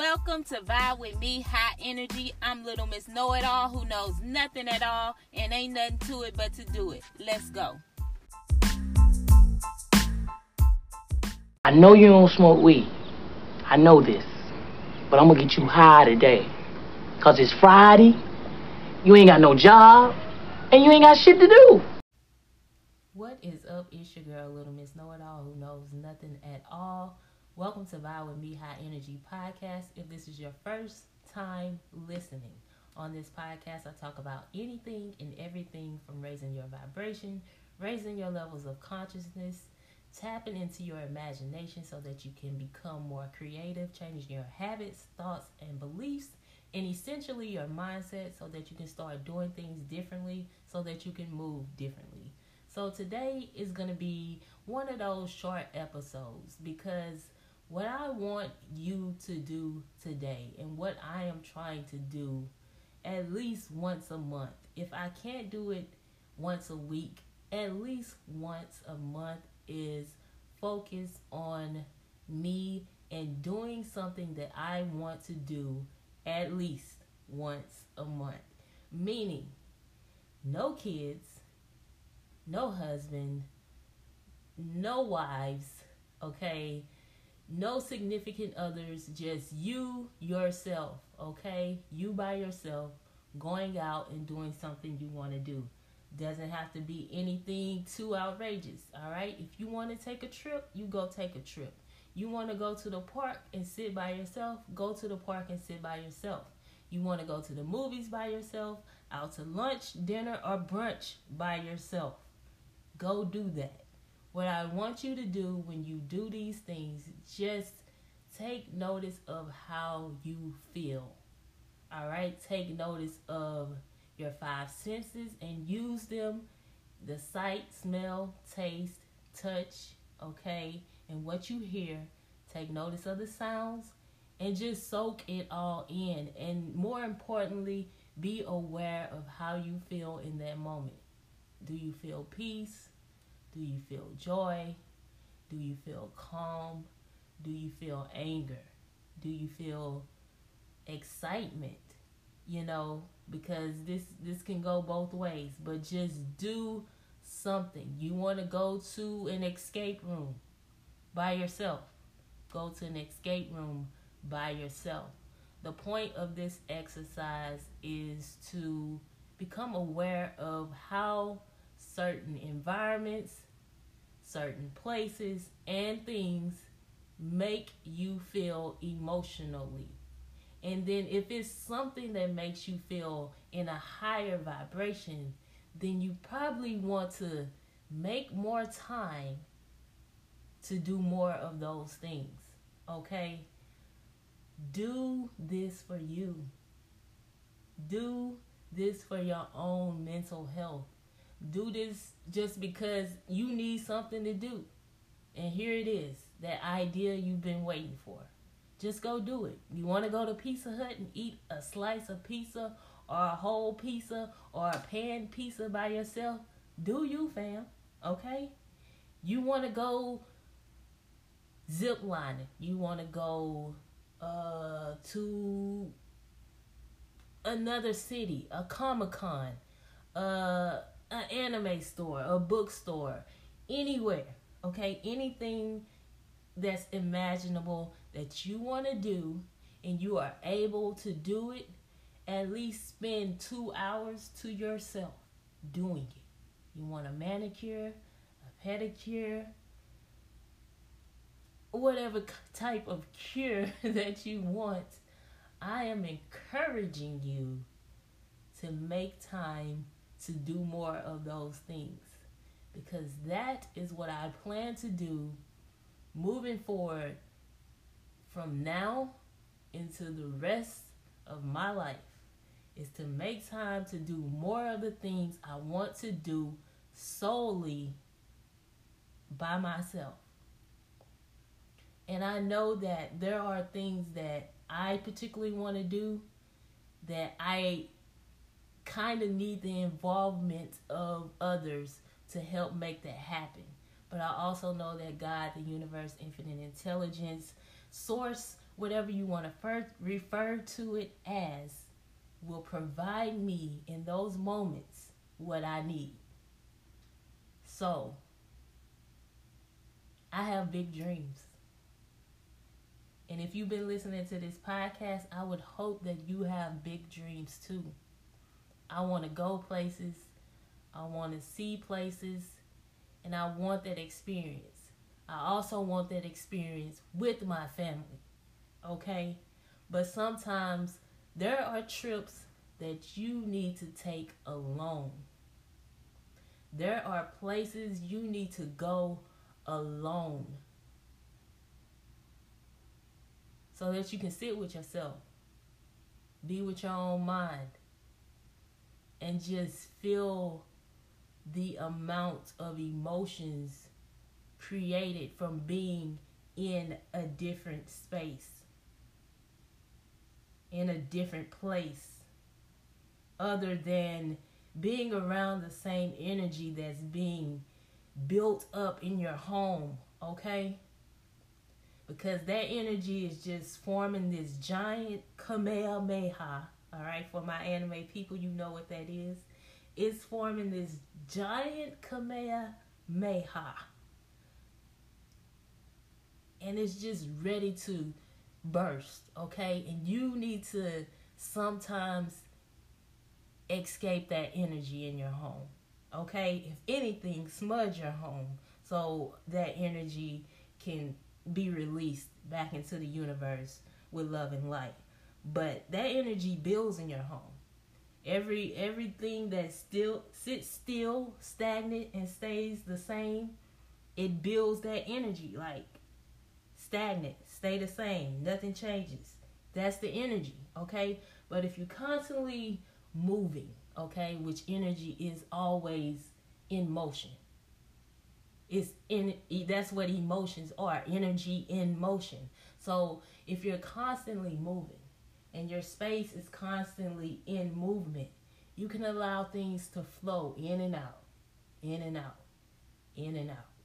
Welcome to Vibe with Me, High Energy. I'm Little Miss Know-It-All who knows nothing at all and ain't nothing to it but to do it. Let's go. I know you don't smoke weed. I know this. But I'm gonna get you high today. Cause it's Friday, you ain't got no job, and you ain't got shit to do. What is up? It's your girl, Little Miss Know-It-All who knows nothing at all. Welcome to Vibe with Me, High Energy podcast. If this is your first time listening, on this podcast, I talk about anything and everything from raising your vibration, raising your levels of consciousness, tapping into your imagination so that you can become more creative, changing your habits, thoughts, and beliefs, and essentially your mindset so that you can start doing things differently so that you can move differently. So today is going to be one of those short episodes because what I want you to do today and what I am trying to do at least once a month, if I can't do it once a week, at least once a month, is focus on me and doing something that I want to do at least once a month. Meaning, no kids, no husband, no wives, okay? No significant others, just you, yourself, okay? You by yourself, going out and doing something you want to do. Doesn't have to be anything too outrageous, all right? If you want to take a trip, you go take a trip. You want to go to the park and sit by yourself, go to the park and sit by yourself. You want to go to the movies by yourself, out to lunch, dinner, or brunch by yourself. Go do that. What I want you to do when you do these things, just take notice of how you feel. All right? Take notice of your five senses and use them. The sight, smell, taste, touch, okay? And what you hear. Take notice of the sounds and just soak it all in. And more importantly, be aware of how you feel in that moment. Do you feel peace? Do you feel joy? Do you feel calm? Do you feel anger? Do you feel excitement? You know, because this can go both ways, but just do something. You want to go to an escape room by yourself. Go to an escape room by yourself. The point of this exercise is to become aware of how certain environments, certain places, and things make you feel emotionally. And then if it's something that makes you feel in a higher vibration, then you probably want to make more time to do more of those things, okay? Do this for you. Do this for your own mental health. Do this just because you need something to do. And here it is, that idea you've been waiting for. Just go do it. You want to go to Pizza Hut and eat a slice of pizza or a whole pizza or a pan pizza by yourself? Do you, fam? Okay? You want to go zip lining. You want to go to another city, a Comic-Con, an anime store, a bookstore, anywhere, okay? Anything that's imaginable that you want to do and you are able to do it, at least spend 2 hours to yourself doing it. You want a manicure, a pedicure, whatever type of cure that you want, I am encouraging you to make time to do more of those things, because that is what I plan to do moving forward from now into the rest of my life, is to make time to do more of the things I want to do solely by myself. And I know that there are things that I particularly want to do that I kind of need the involvement of others to help make that happen. But I also know that God, the universe, infinite intelligence, source, whatever you want to refer to it as, will provide me in those moments what I need. So, I have big dreams. And if you've been listening to this podcast, I would hope that you have big dreams too. I want to go places. I want to see places. And I want that experience. I also want that experience with my family. Okay? But sometimes there are trips that you need to take alone. There are places you need to go alone. So that you can sit with yourself. Be with your own mind. And just feel the amount of emotions created from being in a different space. In a different place. Other than being around the same energy that's being built up in your home, okay? Because that energy is just forming this giant Kamehameha, all right? For my anime people, you know what that is. It's forming this giant Kamehameha. And it's just ready to burst, okay? And you need to sometimes escape that energy in your home, okay? If anything, smudge your home so that energy can be released back into the universe with love and light. But that energy builds in your home. Everything that still sits still, stagnant, and stays the same, it builds that energy. Like stagnant, stay the same, nothing changes. That's the energy, okay? But if you're constantly moving, okay, which energy is always in motion. That's what emotions are, energy in motion. So if you're constantly moving and your space is constantly in movement, you can allow things to flow in and out, in and out, in and out,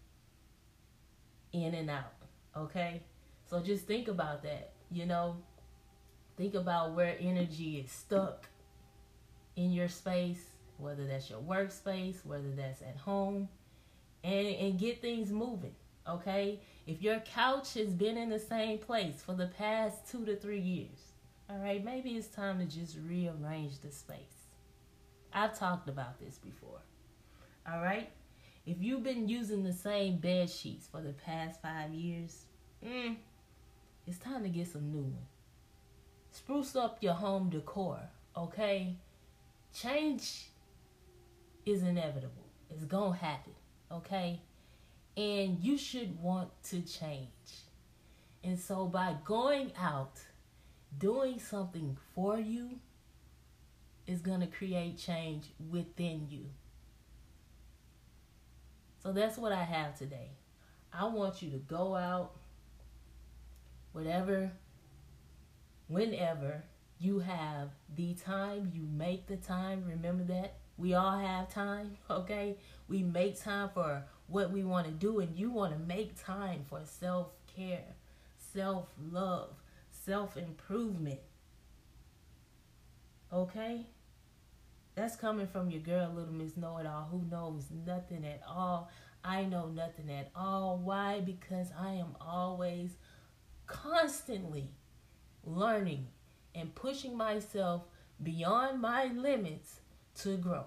in and out, okay? So just think about that, you know? Think about where energy is stuck in your space, whether that's your workspace, whether that's at home, and get things moving, okay? If your couch has been in the same place for the past 2 to 3 years, all right, maybe it's time to just rearrange the space. I've talked about this before, all right? If you've been using the same bed sheets for the past 5 years, it's time to get some new ones. Spruce up your home decor, okay? Change is inevitable. It's gonna happen, okay? And you should want to change. And so by going out, doing something for you is gonna create change within you. So that's what I have today. I want you to go out, whenever you have the time, you make the time. Remember that? We all have time, okay? We make time for what we want to do, and you want to make time for self-care, self-love, self-improvement, okay? That's coming from your girl, Little Miss Know-It-All, who knows nothing at all. I know nothing at all. Why? Because I am always constantly learning and pushing myself beyond my limits to grow.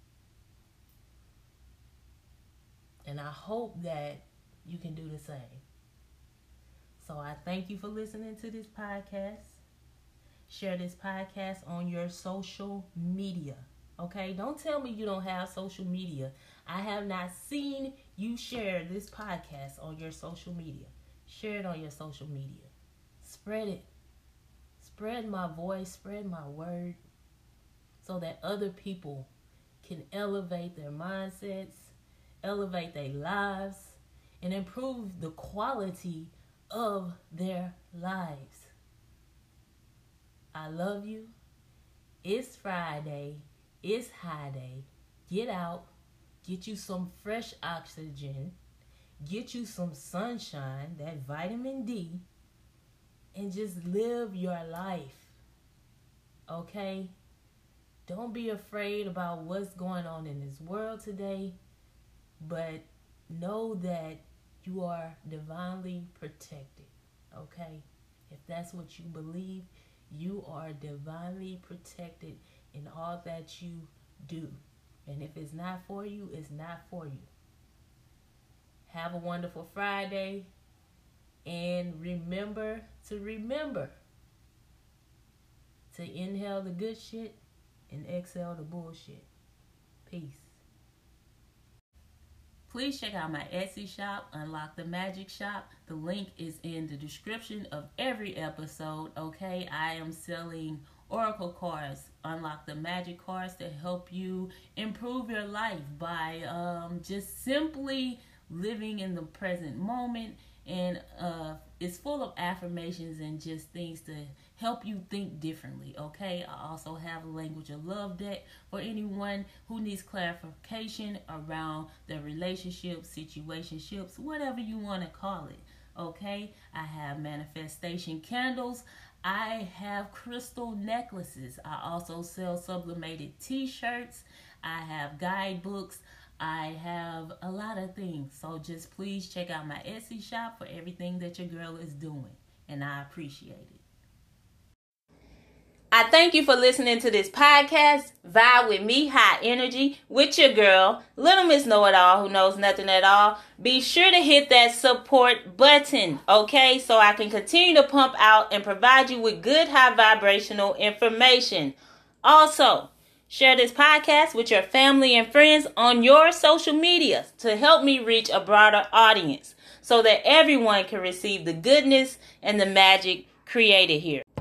And I hope that you can do the same. So I thank you for listening to this podcast. Share this podcast on your social media. Okay? Don't tell me you don't have social media. I have not seen you share this podcast on your social media. Share it on your social media. Spread it. Spread my voice, spread my word, so that other people can elevate their mindsets, elevate their lives, and improve the quality of their lives. I love you. It's Friday. It's high day. Get out. Get you some fresh oxygen. Get you some sunshine, that vitamin D. and just live your life. Okay? Don't be afraid about what's going on in this world today, but know that you are divinely protected. Okay? If that's what you believe, you are divinely protected in all that you do. And if it's not for you, it's not for you. Have a wonderful Friday. And remember to inhale the good shit and exhale the bullshit. Peace. Please check out my Etsy shop, Unlock the Magic Shop. The link is in the description of every episode, okay? I am selling oracle cards, Unlock the Magic cards, to help you improve your life by just simply living in the present moment. And it's full of affirmations and just things to help you think differently, okay? I also have a language of love deck for anyone who needs clarification around their relationships, situationships, whatever you want to call it, okay? I have manifestation candles. I have crystal necklaces. I also sell sublimated t-shirts. I have guidebooks. I have a lot of things. So just please check out my Etsy shop for everything that your girl is doing. And I appreciate it. I thank you for listening to this podcast, Vibe with Me, High Energy, with your girl, Little Miss Know-It-All, who knows nothing at all. Be sure to hit that support button, okay, so I can continue to pump out and provide you with good, high vibrational information. Also, share this podcast with your family and friends on your social media to help me reach a broader audience so that everyone can receive the goodness and the magic created here.